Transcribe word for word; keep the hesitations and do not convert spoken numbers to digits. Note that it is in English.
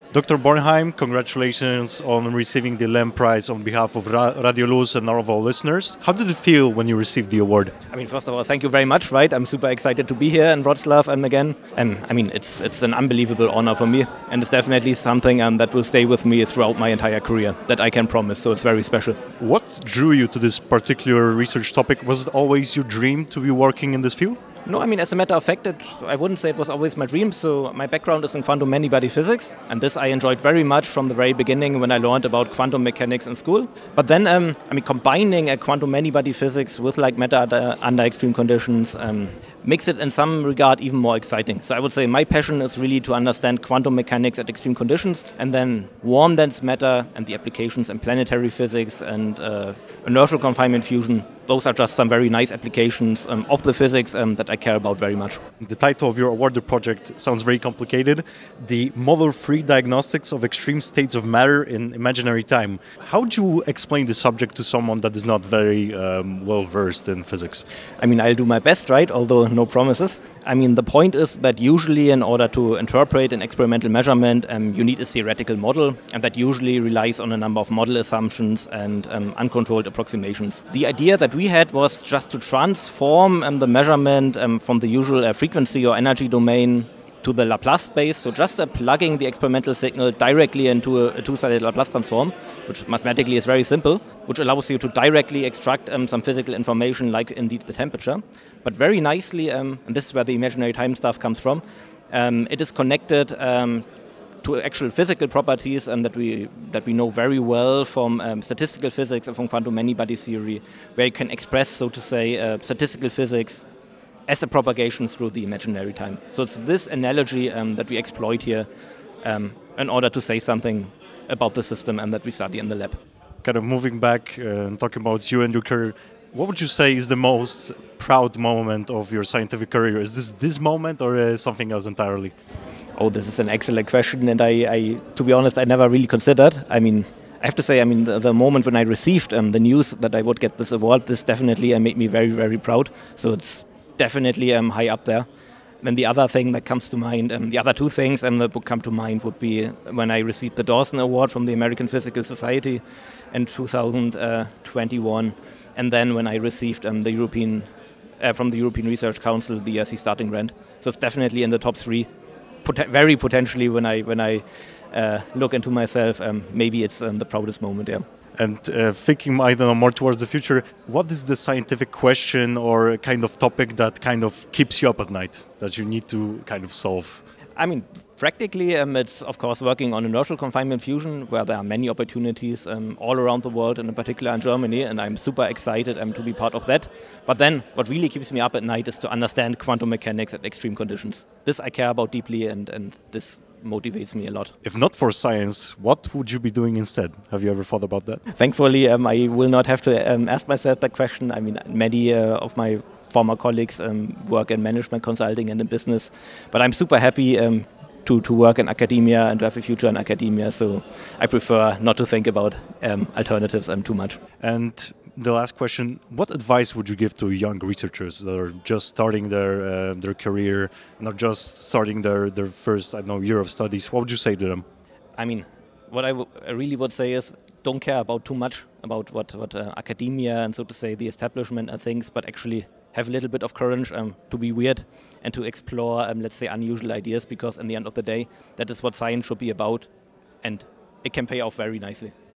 Doctor Bornheim, congratulations on receiving the Lem Prize on behalf of Ra- Radio Luz and all of our listeners. How did it feel when you received the award? I mean, first of all, thank you very much, right? I'm super excited to be here in Wroclaw and again. And I mean, it's it's an unbelievable honor for me. And it's definitely something um, that will stay with me throughout my entire career, that I can promise. So it's very special. What drew you to this particular research topic? Was it always your dream to be working in this field? No, I mean, as a matter of fact, it, I wouldn't say it was always my dream. So my background is in quantum many-body physics, and this I enjoyed very much from the very beginning when I learned about quantum mechanics in school. But then, um, I mean, combining a quantum many-body physics with like matter under, under extreme conditions um, makes it in some regard even more exciting. So I would say my passion is really to understand quantum mechanics at extreme conditions, and then warm dense matter and the applications in planetary physics and uh, inertial confinement fusion. Those are just some very nice applications um, of the physics um, that I care about very much. The title of your awarded project sounds very complicated. The model-free diagnostics of extreme states of matter in imaginary time. How would you explain the subject to someone that is not very um, well-versed in physics? I mean, I'll do my best, right? Although no promises. I mean, the point is that usually in order to interpret an experimental measurement, um, you need a theoretical model, and that usually relies on a number of model assumptions and um, uncontrolled approximations. The idea that we had was just to transform um, the measurement um, from the usual uh, frequency or energy domain to the Laplace space, so just uh, plugging the experimental signal directly into a, a two-sided Laplace transform, which mathematically is very simple, which allows you to directly extract um, some physical information like indeed the temperature. But very nicely, um, and this is where the imaginary time stuff comes from, um, it is connected um, to actual physical properties um, that we that we know very well from um, statistical physics and from quantum many-body theory, where you can express, so to say, uh, statistical physics as a propagation through the imaginary time. So it's this analogy um, that we exploit here um, in order to say something about the system and that we study in the lab. Kind of moving back uh, and talking about you and your career, what would you say is the most proud moment of your scientific career? Is this this moment or uh, something else entirely? Oh, this is an excellent question, and I, I, to be honest, I never really considered. I mean, I have to say, I mean, the, the moment when I received um, the news that I would get this award, this definitely uh, made me very, very proud. So it's definitely um, high up there. Then the other thing that comes to mind, um, the other two things um, that would come to mind would be when I received the Dawson Award from the American Physical Society in two thousand twenty-one, and then when I received um, the European, uh, from the European Research Council, the E R C starting grant. So it's definitely in the top three. Pot- very potentially, when I when I uh, look into myself, um, maybe it's um, the proudest moment. Yeah. And uh, thinking, I don't know, more towards the future, what is the scientific question or kind of topic that kind of keeps you up at night, that you need to kind of solve? I mean, practically, um, it's of course working on inertial confinement fusion, where there are many opportunities um, all around the world, and in particular in Germany, and I'm super excited um, to be part of that. But then, what really keeps me up at night is to understand quantum mechanics at extreme conditions. This I care about deeply, and, and this motivates me a lot. If not for science, what would you be doing instead? Have you ever thought about that? Thankfully, um, I will not have to um, ask myself that question. I mean, many uh, of my former colleagues um, work in management consulting and in business, but I'm super happy um, to, to work in academia and to have a future in academia, so I prefer not to think about um, alternatives um, too much. And the last question, what advice would you give to young researchers that are just starting their uh, their career and are just starting their, their first, I don't know, year of studies? What would you say to them? I mean, what I, w- I really would say is don't care about too much about what, what uh, academia and so to say the establishment and things, but actually have a little bit of courage um, to be weird and to explore, um, let's say, unusual ideas, because in the end of the day, that is what science should be about, and it can pay off very nicely.